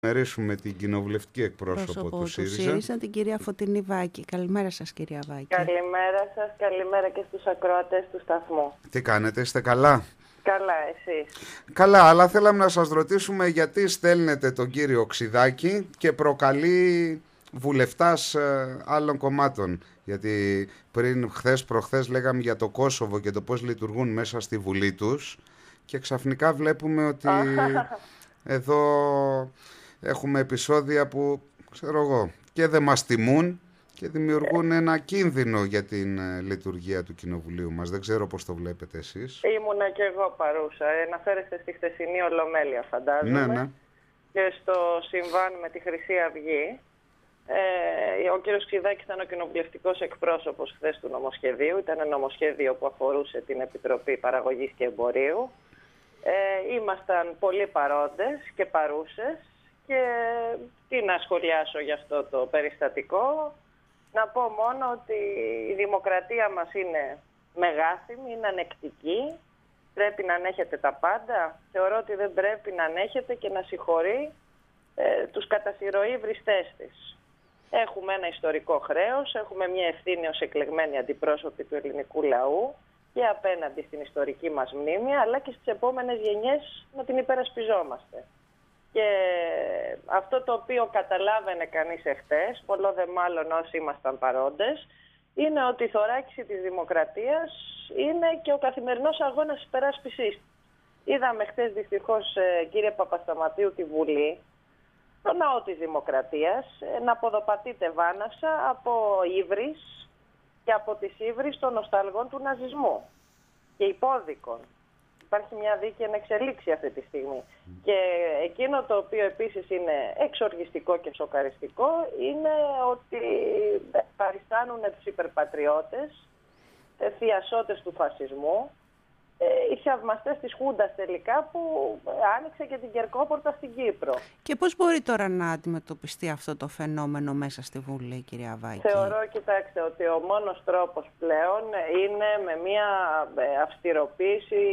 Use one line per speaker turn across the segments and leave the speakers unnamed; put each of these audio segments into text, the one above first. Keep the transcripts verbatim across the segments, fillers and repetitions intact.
Μερίσουμε την κοινοβουλευτική εκπρόσωπο
Πρόσωπο
του ΣΥΡΙΖΑ.
ΣΥΡΙΖΑ, την κυρία Φωτεινή Βάκη. Καλημέρα σας, κυρία Βάκη.
Καλημέρα σας, καλημέρα και στους ακροατές του σταθμού.
Τι κάνετε, είστε καλά?
Καλά, εσείς?
Καλά, αλλά θέλαμε να σας ρωτήσουμε γιατί στέλνετε τον κύριο Ξιδάκη και προκαλεί βουλευτάς ε, άλλων κομμάτων. Γιατί πριν χθες προχθές λέγαμε για το Κόσοβο και το πώς λειτουργούν μέσα στη Βουλή τους και ξαφνικά βλέπουμε ότι εδώ έχουμε επεισόδια που, ξέρω εγώ, και δεν μας τιμούν και δημιουργούν ένα κίνδυνο για την ε, λειτουργία του Κοινοβουλίου μας. Δεν ξέρω πώς το βλέπετε εσείς.
Ήμουνα και εγώ παρούσα. Αναφέρεστε στη χθεσινή Ολομέλεια, φαντάζομαι.
Ναι, ναι.
Και στο συμβάν με τη Χρυσή Αυγή. Ε, ο κύριος Ξιδάκης ήταν ο κοινοβουλευτικός εκπρόσωπος χθες του νομοσχεδίου. Ήταν ένα νομοσχέδιο που αφορούσε την Επιτροπή Παραγωγής και Εμπορίου. Ε, ήμασταν πολλοί παρόντες και παρούσες και τι να σχολιάσω για αυτό το περιστατικό. Να πω μόνο ότι η δημοκρατία μας είναι μεγάθυμη, είναι ανεκτική, πρέπει να ανέχεται τα πάντα. Θεωρώ ότι δεν πρέπει να ανέχεται και να συγχωρεί ε, τους κατά συρροή βριστές της. Έχουμε ένα ιστορικό χρέος, έχουμε μια ευθύνη ως εκλεγμένοι αντιπρόσωποι του ελληνικού λαού και απέναντι στην ιστορική μας μνήμη, αλλά και στις επόμενες γενιές να την υπερασπιζόμαστε. Και αυτό το οποίο καταλάβαινε κανείς εχθές, πολλό δε μάλλον όσοι ήμασταν παρόντες, είναι ότι η θωράκιση της δημοκρατίας είναι και ο καθημερινός αγώνας υπεράσπισης. Είδαμε χθες δυστυχώς, κύριε Παπασταματίου, τη Βουλή, το ναό της δημοκρατίας, να ποδοπατείται βάναυσα από ύβρις και από τις ύβρις των νοσταλγών του ναζισμού και υπόδικων. Υπάρχει μια δίκη εν εξελίξει αυτή τη στιγμή. Και εκείνο το οποίο επίσης είναι εξοργιστικό και σοκαριστικό είναι ότι παριστάνουν τους υπερπατριώτες, θειασότες του φασισμού, οι θαυμαστές της Χούντας τελικά που άνοιξε και την Κερκόπορτα στην Κύπρο.
Και πώς μπορεί τώρα να αντιμετωπιστεί αυτό το φαινόμενο μέσα στη Βουλή, κυρία Βάκη?
Θεωρώ, κοιτάξτε, ότι ο μόνος τρόπος πλέον είναι με μια αυστηροποίηση,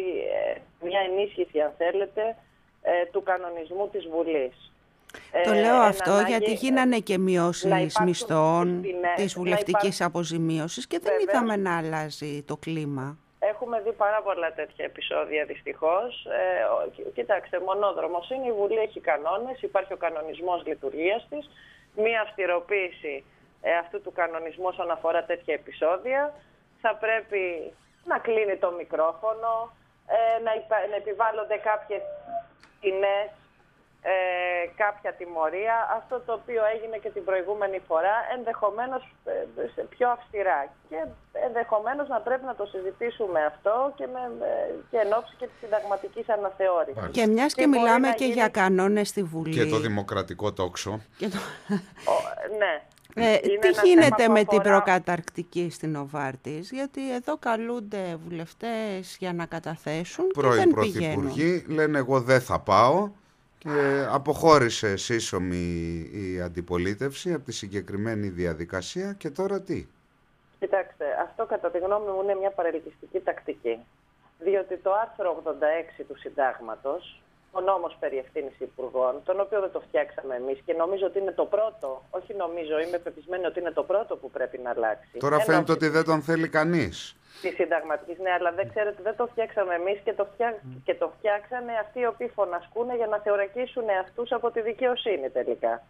μια ενίσχυση αν θέλετε, του κανονισμού της Βουλής.
Το λέω
ε,
αυτό ανάγκη, γιατί γίνανε και μειώσεις μισθών
ποινές,
της βουλευτικής
υπάρξουν...
αποζημίωσης και δεν Βεβαίως. είδαμε να αλλάζει το κλίμα.
Έχουμε δει πάρα πολλά τέτοια επεισόδια δυστυχώς. Ε, κοιτάξτε, μονόδρομος είναι, η Βουλή έχει κανόνες, υπάρχει ο κανονισμός λειτουργίας της, μία αυστηροποίηση ε, αυτού του κανονισμού όσον αφορά τέτοια επεισόδια. Θα πρέπει να κλείνει το μικρόφωνο, ε, να, υπα... να επιβάλλονται κάποιες ποινές, ε, κάποια τιμωρία. Αυτό το οποίο έγινε και την προηγούμενη φορά, ενδεχομένως ε, πιο αυστηρά. Και ενδεχομένως να πρέπει να το συζητήσουμε αυτό και, με, και εν ώψη και της συνταγματικής αναθεώρησης.
Και μιας και, και μιλάμε και γίνει... για κανόνες στη Βουλή.
Και το δημοκρατικό τόξο.
Και το...
Ο, ναι.
Ε, τι γίνεται με αφορά... την προκαταρκτική στην Νοβάρτης? Γιατί εδώ καλούνται βουλευτές για να καταθέσουν
Πρώην
και δεν
πρωθυπουργοί
πηγαίνουν.
λένε εγώ δεν θα πάω και αποχώρησε σύσσωμη η αντιπολίτευση από τη συγκεκριμένη διαδικασία και τώρα τι?
Κοιτάξτε, αυτό κατά τη γνώμη μου είναι μια παρελκυστική τακτική. Διότι το άρθρο ογδόντα έξι του Συντάγματος, ο νόμος περί ευθύνης υπουργών, τον οποίο δεν το φτιάξαμε εμείς και νομίζω ότι είναι το πρώτο, όχι νομίζω, είμαι πεπισμένη ότι είναι το πρώτο που πρέπει να αλλάξει.
Τώρα φαίνεται Ενώ... ότι δεν τον θέλει κανείς. Τη
συνταγματική, ναι, αλλά δεν ξέρετε, δεν το φτιάξαμε εμείς και το, φτιά... mm. και το φτιάξανε αυτοί οι οποίοι φωνασκούν για να θεωρακίσουν αυτούς από τη δικαιοσύνη τελικά.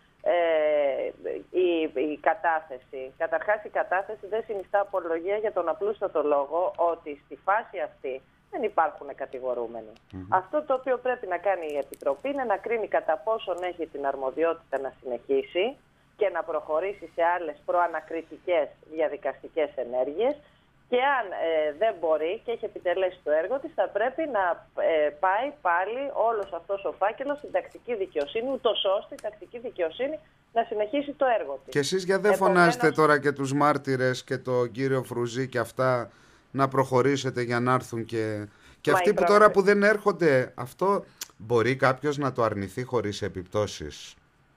Ε, η, η κατάθεση, καταρχάς η κατάθεση δεν συνιστά απολογία για τον απλούστατο λόγο ότι στη φάση αυτή δεν υπάρχουν κατηγορούμενοι. Mm-hmm. Αυτό το οποίο πρέπει να κάνει η Επιτροπή είναι να κρίνει κατά πόσον έχει την αρμοδιότητα να συνεχίσει και να προχωρήσει σε άλλες προανακριτικές διαδικαστικές ενέργειες και αν ε, δεν μπορεί και έχει επιτελέσει το έργο της, θα πρέπει να ε, πάει πάλι όλος αυτός ο φάκελος στην τακτική δικαιοσύνη, ούτως ώστε η τακτική δικαιοσύνη να συνεχίσει το έργο της.
Και εσείς για δεν Επομένως... φωνάζετε τώρα και τους μάρτυρες και τον κύριο Φρουζή και αυτά να προχωρήσετε για να έρθουν και, και αυτοί που τώρα που δεν έρχονται, αυτό μπορεί κάποιος να το αρνηθεί χωρίς επιπτώσεις?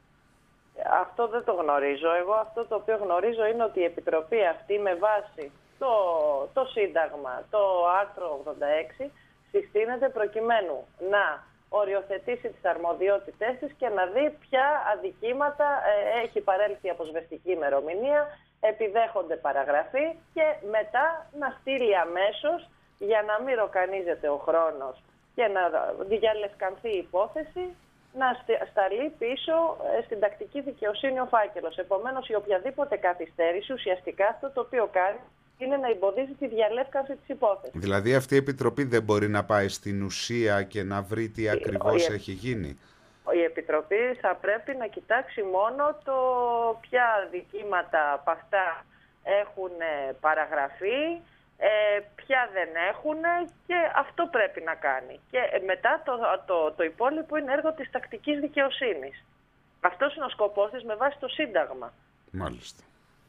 Αυτό δεν το γνωρίζω. Εγώ αυτό το οποίο γνωρίζω είναι ότι η Επιτροπή αυτή με βάση το, το Σύνταγμα, το άρθρο ογδόντα έξι, συστήνεται προκειμένου να οριοθετήσει τις αρμοδιότητές της και να δει ποια αδικήματα ε, έχει παρέλθει η αποσβεστική ημερομηνία, επιδέχονται παραγραφή και μετά να στείλει αμέσως, για να μην ροκανίζεται ο χρόνος και να διαλευκανθεί η υπόθεση, να σταλεί πίσω στην τακτική δικαιοσύνη ο φάκελος. Επομένως, η οποιαδήποτε καθυστέρηση ουσιαστικά αυτό το οποίο κάνει είναι να εμποδίζει τη διαλεύκανση της υπόθεσης. Δηλαδή αυτή η Επιτροπή δεν μπορεί να πάει στην ουσία και να βρει τι ακριβώς η... έχει γίνει. Η Επιτροπή θα πρέπει να κοιτάξει μόνο το ποια δικήματα από αυτά έχουν παραγραφεί, Ε, ποια δεν έχουν, και αυτό πρέπει να κάνει. Και μετά το, το, το υπόλοιπο είναι έργο της τακτικής δικαιοσύνης. Αυτός είναι ο σκοπός της με βάση το Σύνταγμα. Μάλιστα.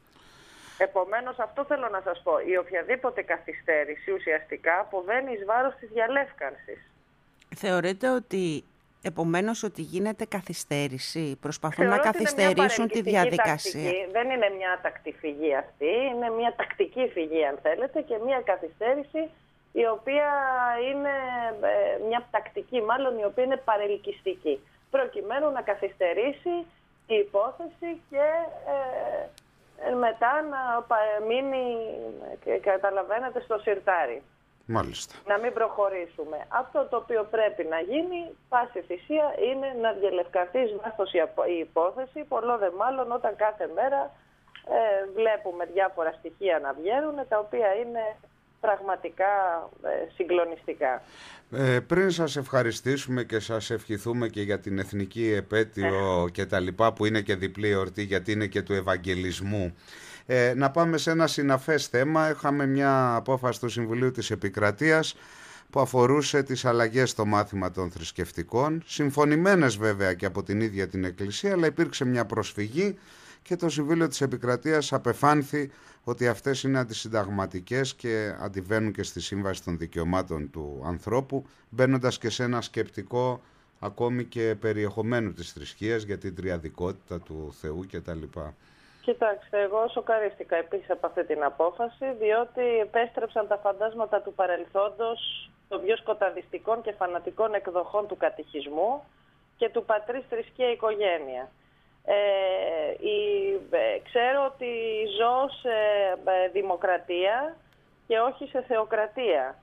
Επομένως, αυτό θέλω να σας πω. Η οποιαδήποτε καθυστέρηση ουσιαστικά αποβαίνει εις βάρος της διαλεύκανσης. Θεωρείτε ότι, επομένως, ότι γίνεται καθυστέρηση, προσπαθούν Θεωρώ να καθυστερήσουν τη διαδικασία. Τακτική. Δεν είναι μια ατακτή φυγή αυτή, είναι μια τακτική φυγή αν θέλετε, και μια καθυστέρηση η οποία είναι ε, μια τακτική μάλλον η οποία είναι παρελκυστική, προκειμένου να καθυστερήσει η υπόθεση και ε, ε, μετά να μείνει, ε, καταλαβαίνετε, στο σιρτάρι. Μάλιστα. Να μην προχωρήσουμε. Αυτό το οποίο πρέπει να γίνει, πάση θυσία, είναι να διαλευκανθεί βάθος η υπόθεση, πολλό δε μάλλον όταν κάθε μέρα ε, βλέπουμε διάφορα στοιχεία να βγαίνουν, τα οποία είναι πραγματικά ε, συγκλονιστικά. Ε, πριν σας ευχαριστήσουμε και σας ευχηθούμε και για την εθνική επέτειο και τα λοιπά, που είναι και διπλή εορτή γιατί είναι και του Ευαγγελισμού, Ε, να πάμε σε ένα συναφές θέμα. Είχαμε μια απόφαση του Συμβουλίου της Επικρατείας που αφορούσε τις αλλαγές στο μάθημα των θρησκευτικών, συμφωνημένες βέβαια και από την ίδια την Εκκλησία, αλλά υπήρξε μια προσφυγή και το Συμβούλιο της Επικρατείας απεφάνθη ότι αυτές είναι αντισυνταγματικές και αντιβαίνουν και στη Σύμβαση των Δικαιωμάτων του Ανθρώπου, μπαίνοντας και σε ένα σκεπτικό ακόμη και περιεχομένου της θρησκείας για την τριαδικότητα του Θεού κτλ. Κοιτάξτε, εγώ σοκαρίστηκα επίσης από αυτή την απόφαση, διότι επέστρεψαν τα φαντάσματα του παρελθόντος των πιο σκοταδιστικών και φανατικών εκδοχών του κατηχισμού και του πατρίς θρησκεία οικογένεια. Ε, η, ε, ξέρω ότι ζω σε ε, δημοκρατία και όχι σε θεοκρατία.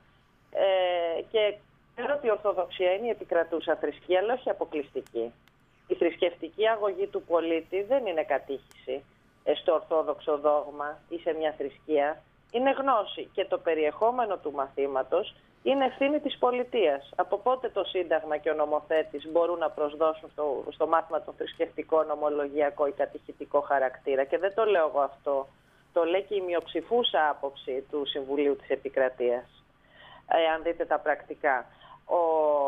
Ε, και ξέρω ότι η Ορθοδοξία είναι η επικρατούσα θρησκεία, αλλά όχι αποκλειστική. Η θρησκευτική αγωγή του πολίτη δεν είναι κατήχηση στο ορθόδοξο δόγμα ή σε μια θρησκεία, είναι γνώση, και το περιεχόμενο του μαθήματος είναι ευθύνη της πολιτείας. Από πότε το Σύνταγμα και ο νομοθέτης μπορούν να προσδώσουν στο, στο μάθημα των θρησκευτικών ομολογιακό ή κατηχητικό χαρακτήρα? Και δεν το λέω εγώ αυτό, το λέει και η μειοψηφούσα άποψη του Συμβουλίου της Επικρατείας, ε, αν δείτε τα πρακτικά. Ο,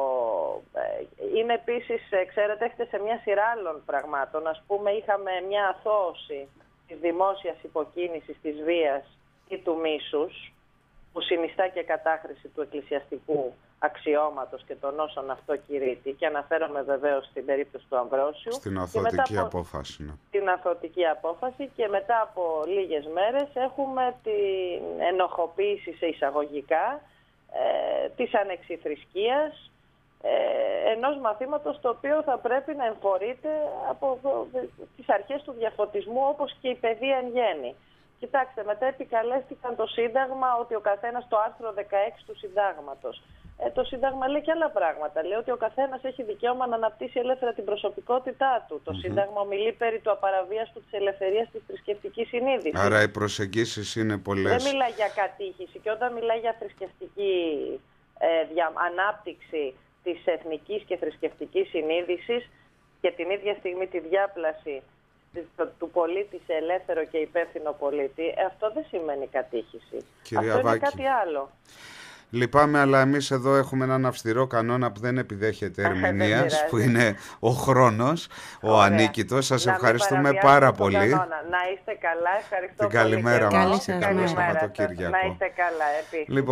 ε, είναι επίσης, ξέρετε, έχετε σε μια σειρά άλλων πραγμάτων. Ας πούμε, είχαμε μια αθώωση της δημόσιας υποκίνησης, της βίας ή του μίσους, που συνιστά και κατάχρηση του εκκλησιαστικού αξιώματος και των όσων αυτό κηρύττει, και αναφέρομαι βεβαίως στην περίπτωση του Αμβρόσιου. Στην αθωτική από, απόφαση. Ναι. Την αθωτική απόφαση, και μετά από λίγες μέρες έχουμε την ενοχοποίηση σε εισαγωγικά ε, της ανεξιθρησκείας, ε, ενός μαθήματος το οποίο θα πρέπει να εμφορείται από τις αρχές του διαφωτισμού, όπως και η παιδεία εν γέννη. Κοιτάξτε, μετά επικαλέστηκαν το Σύνταγμα, ότι ο καθένας, το άρθρο δεκαέξι του Συντάγματος. Ε, το Σύνταγμα λέει και άλλα πράγματα. Λέει ότι ο καθένας έχει δικαίωμα να αναπτύσσει ελεύθερα την προσωπικότητά του. Το mm-hmm. Σύνταγμα ομιλεί περί του απαραβίαστου της ελευθερίας της θρησκευτικής συνείδησης. Άρα οι προσεγγίσεις είναι πολλές. Δεν μιλάει για κατήχηση, και όταν μιλάει για θρησκευτική ε, δια, ανάπτυξη της εθνικής και θρησκευτικής συνείδησης και την ίδια στιγμή τη διάπλαση του πολίτη σε ελεύθερο και υπεύθυνο πολίτη, αυτό δεν σημαίνει κατήχηση. Κυρία αυτό Βάκη, είναι κάτι άλλο. Λυπάμαι, αλλά εμείς εδώ έχουμε έναν αυστηρό κανόνα που δεν επιδέχεται ερμηνείας, που είναι ο χρόνος, ο ανίκητος. Σας να ευχαριστούμε πάρα πολύ. Να είστε καλά, ευχαριστώ την πολύ. Καλημέρα μας και καλό Σαββατοκύριακο. Να είστε καλά επίσης. Λοιπόν,